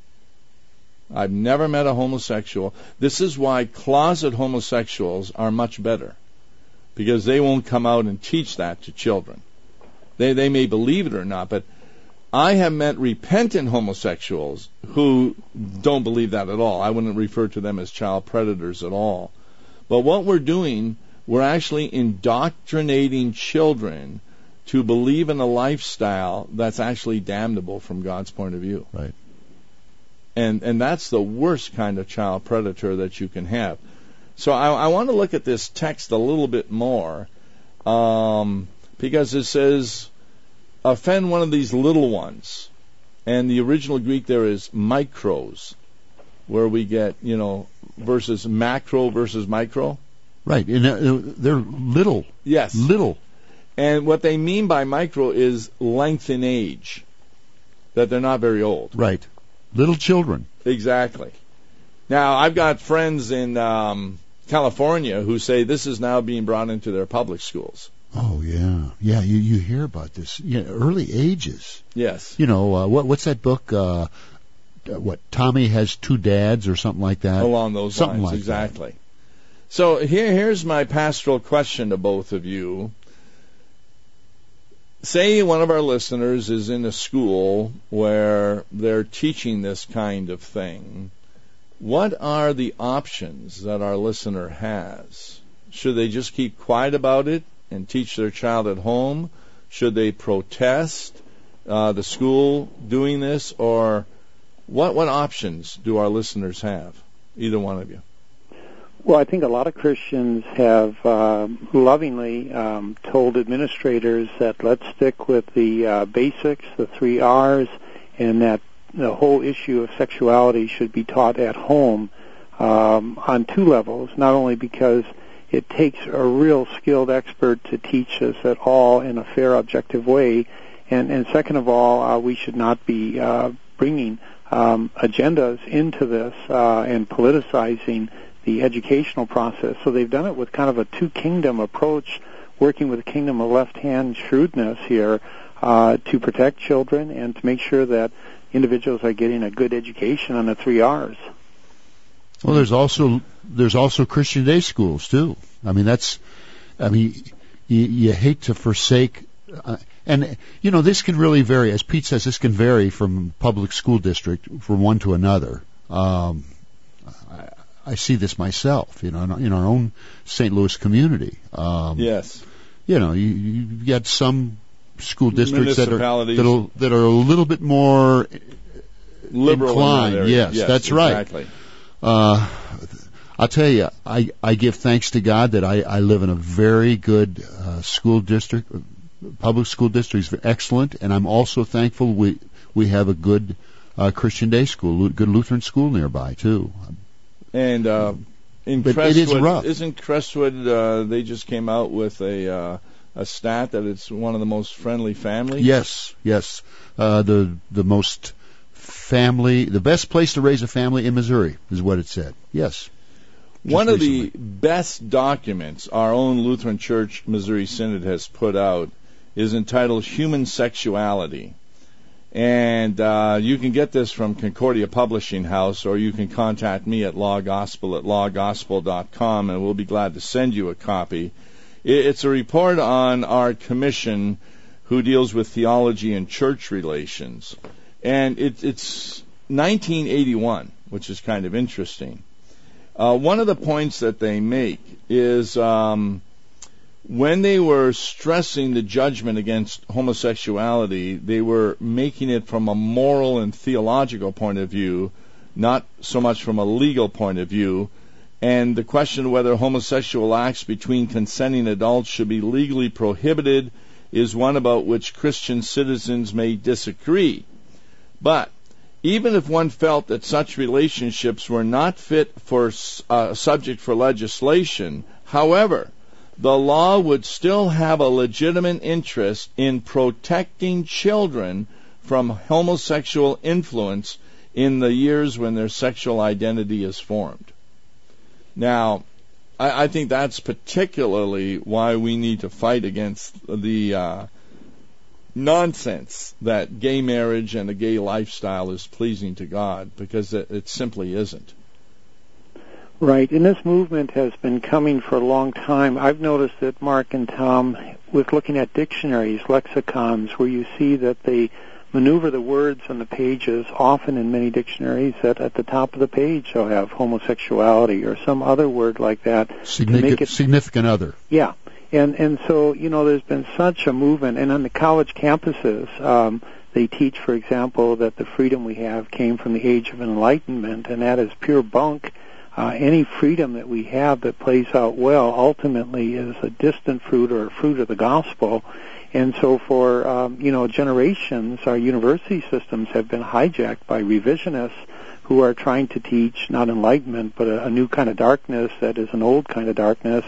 I've never met a homosexual. This is why closet homosexuals are much better, because they won't come out and teach that to children. They they may believe it or not, but I have met repentant homosexuals who don't believe that at all. I wouldn't refer to them as child predators at all. But what we're doing, we're actually indoctrinating children to believe in a lifestyle that's actually damnable from God's point of view. Right. And and that's the worst kind of child predator that you can have. So I, I want to look at this text a little bit more, um, because it says, offend one of these little ones. And the original Greek there is micros, where we get, you know, versus macro versus micro. Right. And uh, they're little. Yes. Little. And what they mean by micro is length in age, that they're not very old. Right. Little children. Exactly. Now, I've got friends in um, California who say this is now being brought into their public schools. Oh, yeah. Yeah, you, you hear about this. You know, early ages. Yes. You know, uh, what what's that book? Uh, what, Tommy Has Two Dads or something like that? Along those something lines, like exactly. That. So here, here's my pastoral question to both of you. Say one of our listeners is in a school where they're teaching this kind of thing. What are the options that our listener has? Should they just keep quiet about it and teach their child at home? Should they protest uh, the school doing this? Or what, what options do our listeners have? Either one of you. Well, I think a lot of Christians have uh, lovingly um, told administrators that let's stick with the uh, basics, the three R's, and that the whole issue of sexuality should be taught at home um, on two levels, not only because it takes a real skilled expert to teach us at all in a fair, objective way, and, and second of all, uh, we should not be uh, bringing um, agendas into this uh, and politicizing the educational process. So they've done it with kind of a two-kingdom approach, working with a kingdom of left-hand shrewdness here uh, to protect children and to make sure that individuals are getting a good education on the three R's. Well, there's also there's also Christian day schools too. I mean, that's I mean, you, you hate to forsake, uh, and you know this can really vary. As Pete says, this can vary from public school district from one to another. Um, I, I see this myself, you know, in, in our own Saint Louis community. Um, yes. You know, you, you get some school districts that are Municipalities. that are a little bit more liberal inclined. in that area. Yes, Yes, that's exactly. right. Uh, I'll tell you, I, I give thanks to God that I, I live in a very good uh, school district. Public school district is excellent, and I'm also thankful we we have a good uh, Christian day school, good Lutheran school nearby too. And uh, in but Crestwood, it is rough. Isn't Crestwood? Uh, they just came out with a uh, a stat that it's one of the most friendly families. Yes, yes, uh, the the most family, the best place to raise a family in Missouri is what it said. Yes. One of recently. the best documents our own Lutheran Church Missouri Synod has put out is entitled Human Sexuality. And uh, you can get this from Concordia Publishing House, or you can contact me at lawgospel at lawgospel dot com, and we'll be glad to send you a copy. It's a report on our commission who deals with theology and church relations. And it, it's nineteen eighty-one, which is kind of interesting. Uh, one of the points that they make is um, when they were stressing the judgment against homosexuality, they were making it from a moral and theological point of view, not so much from a legal point of view. and the question of whether homosexual acts between consenting adults should be legally prohibited is one about which Christian citizens may disagree. But even if one felt that such relationships were not fit for a uh, subject for legislation, however, the law would still have a legitimate interest in protecting children from homosexual influence in the years when their sexual identity is formed. Now, I, I think that's particularly why we need to fight against the uh, nonsense that gay marriage and a gay lifestyle is pleasing to God, because it, it simply isn't. Right, and this movement has been coming for a long time. I've noticed that Mark and Tom, with looking at dictionaries, lexicons, where you see that they maneuver the words on the pages, often in many dictionaries, that at the top of the page they'll have homosexuality or some other word like that. Significant, to make it, significant other. Yeah, and and so, you know, there's been such a movement, and on the college campuses, um, they teach, for example, that the freedom we have came from the age of enlightenment, and that is pure bunk. Uh, any freedom that we have that plays out well ultimately is a distant fruit or a fruit of the gospel. And so for, um, you know, generations, our university systems have been hijacked by revisionists who are trying to teach not enlightenment, but a, a new kind of darkness that is an old kind of darkness.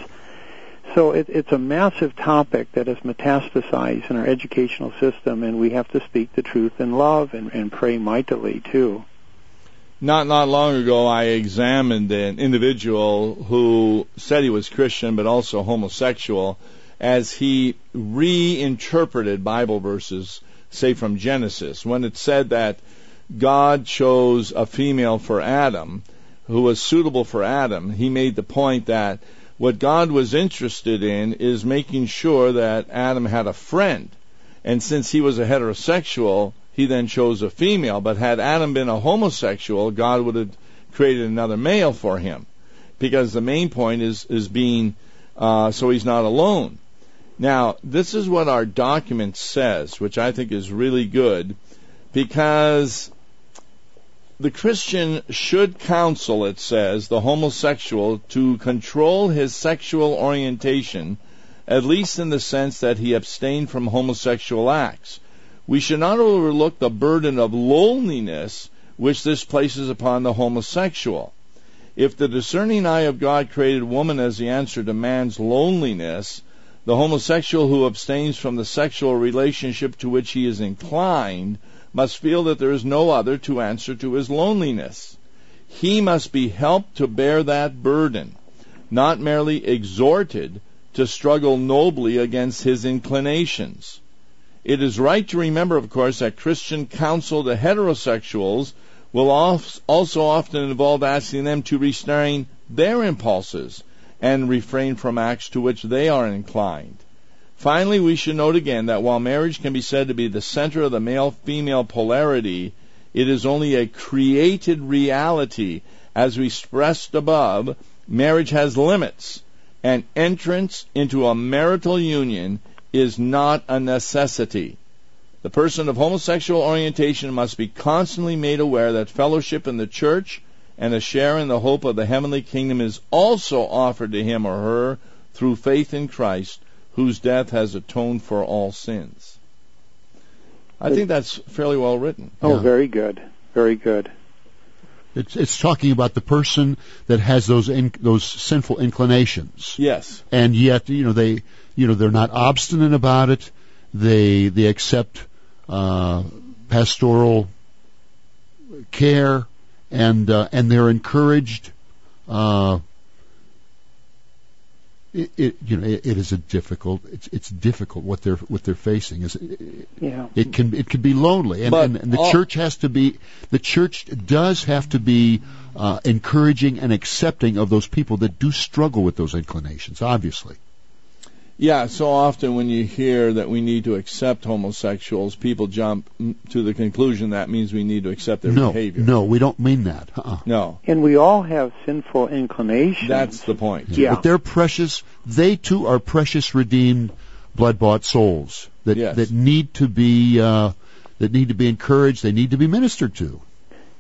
So it, it's a massive topic that has metastasized in our educational system, and we have to speak the truth in love and, and pray mightily, too. Not not long ago, I examined an individual who said he was Christian but also homosexual, as he reinterpreted Bible verses, say from Genesis, when it said that God chose a female for Adam, who was suitable for Adam. He made the point that what God was interested in is making sure that Adam had a friend, and since he was a heterosexual, he then chose a female. But had Adam been a homosexual, God would have created another male for him, because the main point is is being uh, so he's not alone. Now, this is what our document says, which I think is really good, because the Christian should counsel, it says, the homosexual to control his sexual orientation, at least in the sense that he abstain from homosexual acts. We should not overlook the burden of loneliness which this places upon the homosexual. If the discerning eye of God created woman as the answer to man's loneliness, the homosexual who abstains from the sexual relationship to which he is inclined must feel that there is no other to answer to his loneliness. He must be helped to bear that burden, not merely exhorted to struggle nobly against his inclinations. It is right to remember, of course, that Christian counsel to heterosexuals will also often involve asking them to restrain their impulses and refrain from acts to which they are inclined. Finally, we should note again that while marriage can be said to be the center of the male-female polarity, it is only a created reality. As we stressed above, marriage has limits, and entrance into a marital union is not a necessity. The person of homosexual orientation must be constantly made aware that fellowship in the church and a share in the hope of the heavenly kingdom is also offered to him or her through faith in Christ, whose death has atoned for all sins. I think that's fairly well written. Oh, Yeah. very good. Very good. It's it's talking about the person that has those in, those sinful inclinations. Yes. And yet, you know, they you know they're not obstinate about it. They they accept uh, pastoral care, and uh, and they're encouraged. Uh, it, it you know it, it is a difficult it's it's difficult what they're what they're facing is it, yeah it can it can be lonely, and, and, and the all, church has to be the church does have to be uh, encouraging and accepting of those people that do struggle with those inclinations, obviously. Yeah, so often when you hear that we need to accept homosexuals, people jump to the conclusion that means we need to accept their no, behavior. No, we don't mean that. Uh-uh. No. And we all have sinful inclinations. That's the point. Yeah. But they're precious. They too are precious, redeemed, blood-bought souls that Yes. that need to be uh, that need to be encouraged. They need to be ministered to.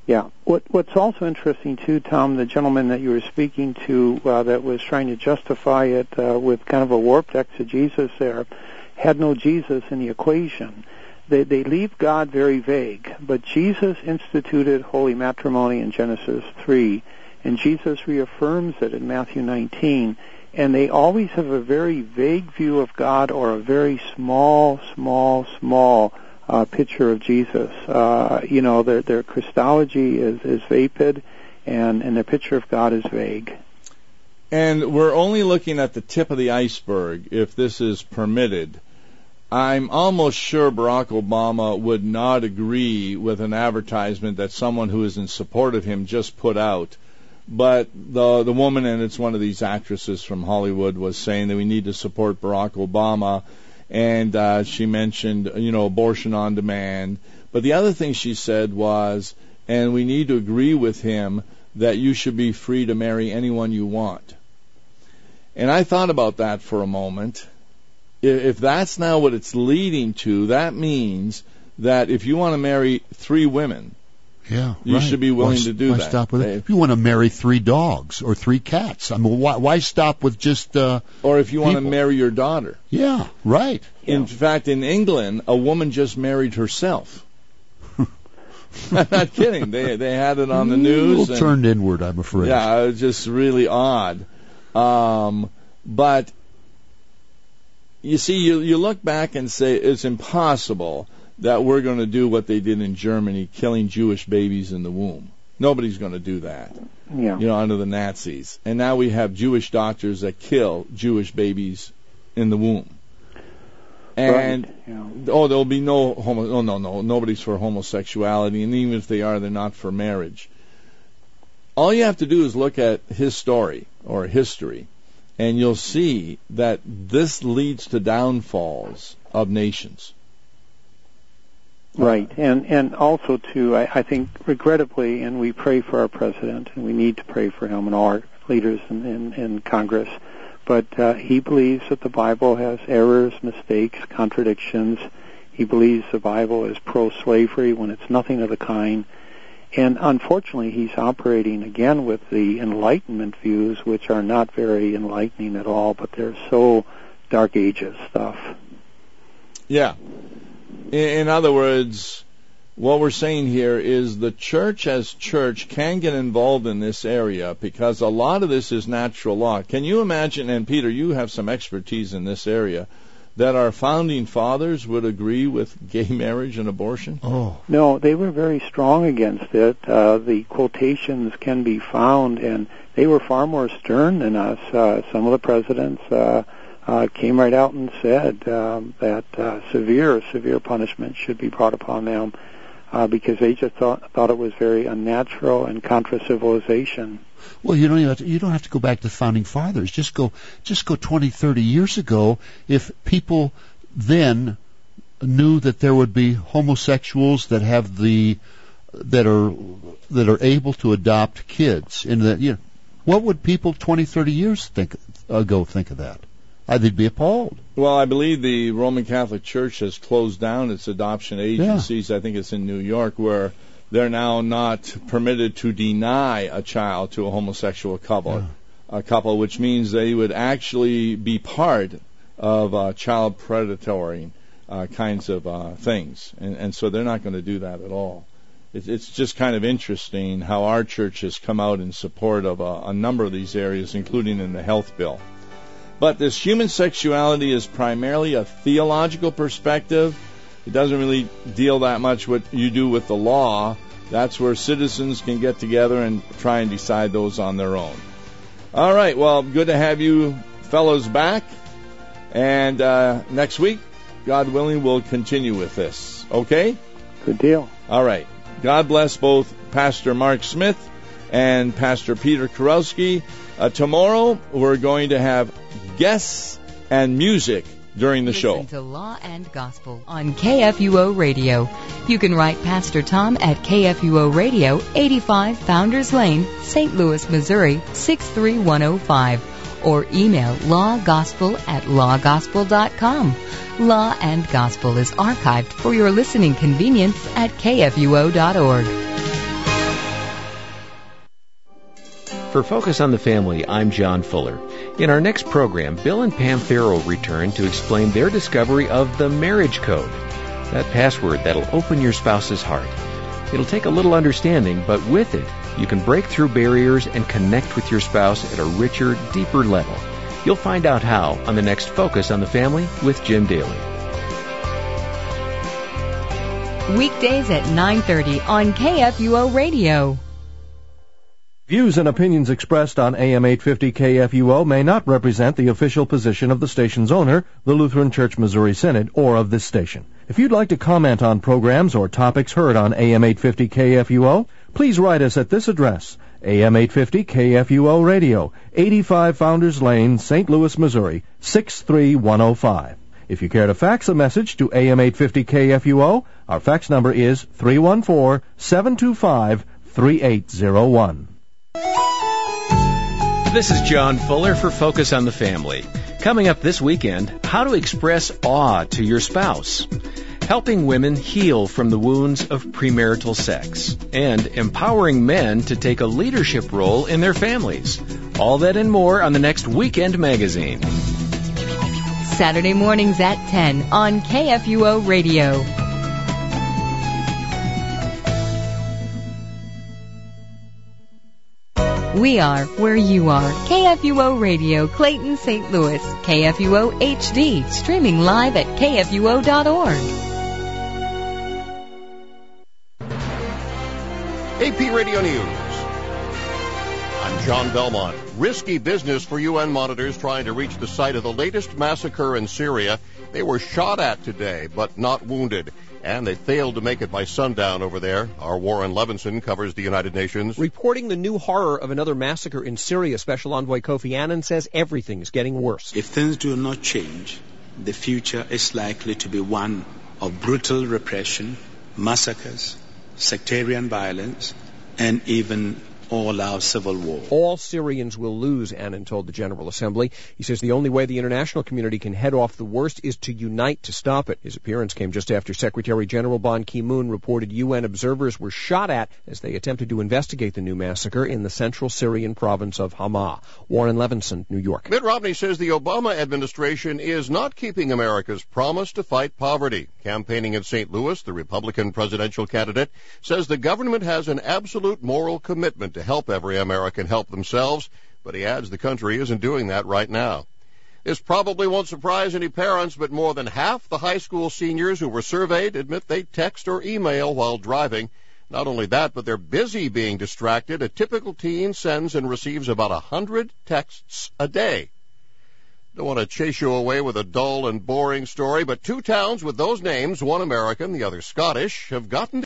Yeah. What, what's also interesting, too, Tom, the gentleman that you were speaking to uh, that was trying to justify it uh, with kind of a warped exegesis there, had no Jesus in the equation. They, they leave God very vague, but Jesus instituted holy matrimony in Genesis three, and Jesus reaffirms it in Matthew nineteen, and they always have a very vague view of God or a very small, small, small Uh, picture of Jesus. Uh, you know, their their Christology is, is vapid, and, and their picture of God is vague. And we're only looking at the tip of the iceberg if this is permitted. I'm almost sure Barack Obama would not agree with an advertisement that someone who is in support of him just put out. But the the woman, and it's one of these actresses from Hollywood, was saying that we need to support Barack Obama. And uh, she mentioned, you know, abortion on demand. But the other thing she said was, and we need to agree with him that you should be free to marry anyone you want. And I thought about that for a moment. If that's now what it's leading to, that means that if you want to marry three women, yeah, you right. should be willing why, to do why that. Stop with it? If you want to marry three dogs or three cats, I mean, why, why stop with just? Uh, or if you want people? to marry your daughter. Yeah, right. In yeah. fact, in England, a woman just married herself. I'm not kidding. They they had it on the news. A little turned inward, I'm afraid. Yeah, it was just really odd. Um, but you see, you you look back and say it's impossible that we're going to do what they did in Germany, killing Jewish babies in the womb. Nobody's going to do that. Yeah. You know, under the Nazis. And now we have Jewish doctors that kill Jewish babies in the womb. And right. yeah. oh, there'll be no homo. Oh no, no, nobody's for homosexuality, and even if they are, they're not for marriage. All you have to do is look at his story or history, and you'll see that this leads to downfalls of nations. Right, and and also too, I, I think regrettably, and we pray for our president, and we need to pray for him and all our leaders in, in, in Congress. But uh, he believes that the Bible has errors, mistakes, contradictions. He believes the Bible is pro-slavery when it's nothing of the kind. And unfortunately, he's operating again with the Enlightenment views, which are not very enlightening at all, but they're so Dark Ages stuff. Yeah. In other words, what we're saying here is the church as church can get involved in this area because a lot of this is natural law. Can you imagine, and Peter, you have some expertise in this area, that our founding fathers would agree with gay marriage and abortion? Oh. No, they were very strong against it. Uh, the quotations can be found, and they were far more stern than us. Uh, some of the presidents uh, uh, came right out and said um, that uh, severe, severe punishment should be brought upon them uh, because they just thought, thought it was very unnatural and contra civilization. Well, you don't even have to, you don't have to go back to the founding fathers. Just go, just go twenty, thirty years ago. If people then knew that there would be homosexuals that have the that are that are able to adopt kids, and that you know, what would people twenty, thirty years think ago think of that? Uh, they'd be appalled. Well, I believe the Roman Catholic Church has closed down its adoption agencies. Yeah. I think it's in New York where they're now not permitted to deny a child to a homosexual couple, yeah. a couple, which means they would actually be part of uh, child predatory uh, kinds of uh, things, and, and so they're not going to do that at all. It, it's just kind of interesting how our church has come out in support of a, a number of these areas, including in the health bill. But this human sexuality is primarily a theological perspective. It doesn't really deal that much what you do with the law. That's where citizens can get together and try and decide those on their own. All right, well, good to have you fellows back. And uh, next week, God willing, we'll continue with this. Okay? Good deal. All right. God bless both Pastor Mark Smith and Pastor Peter Kurowski. Uh, tomorrow, we're going to have guests and music during the show. Listen to Law and Gospel on K F U O Radio. You can write Pastor Tom at K F U O Radio, eighty-five Founders Lane, Saint Louis, Missouri, six three one oh five, or email lawgospel at lawgospel dot com. Law and Gospel is archived for your listening convenience at K F U O dot org. For Focus on the Family, I'm John Fuller. In our next program, Bill and Pam Farrell return to explain their discovery of the marriage code, that password that'll open your spouse's heart. It'll take a little understanding, but with it, you can break through barriers and connect with your spouse at a richer, deeper level. You'll find out how on the next Focus on the Family with Jim Daly. Weekdays at nine thirty on K F U O Radio. Views and opinions expressed on A M eight fifty K F U O may not represent the official position of the station's owner, the Lutheran Church Missouri Synod, or of this station. If you'd like to comment on programs or topics heard on A M eight fifty K F U O, please write us at this address, A M eight fifty K F U O Radio, eighty-five Founders Lane, Saint Louis, Missouri, six three one oh five. If you care to fax a message to A M eight fifty K F U O, our fax number is three one four, seven two five, three eight zero one. This is John Fuller for Focus on the Family. Coming up this weekend, how to express awe to your spouse, helping women heal from the wounds of premarital sex, and empowering men to take a leadership role in their families. All that and more on the next Weekend Magazine. Saturday mornings at ten on K F U O Radio. We are where you are. K F U O Radio, Clayton, Saint Louis. K F U O H D, streaming live at K F U O dot org. A P Radio News. I'm John Belmont. Risky business for U N monitors trying to reach the site of the latest massacre in Syria. They were shot at today, but not wounded. And they failed to make it by sundown over there. Our Warren Levinson covers the United Nations. Reporting the new horror of another massacre in Syria, Special Envoy Kofi Annan says everything is getting worse. If things do not change, the future is likely to be one of brutal repression, massacres, sectarian violence, and even all-out civil war. All Syrians will lose, Annan told the General Assembly. He says the only way the international community can head off the worst is to unite to stop it. His appearance came just after Secretary General Ban Ki-moon reported U N observers were shot at as they attempted to investigate the new massacre in the central Syrian province of Hama. Warren Levinson, New York. Mitt Romney says the Obama administration is not keeping America's promise to fight poverty. Campaigning in Saint Louis, the Republican presidential candidate says the government has an absolute moral commitment to help every American help themselves, but he adds the country isn't doing that right now. This probably won't surprise any parents, but more than half the high school seniors who were surveyed admit they text or email while driving. Not only that, but they're busy being distracted. A typical teen sends and receives about one hundred texts a day. Don't want to chase you away with a dull and boring story, but two towns with those names, one American, the other Scottish, have gotten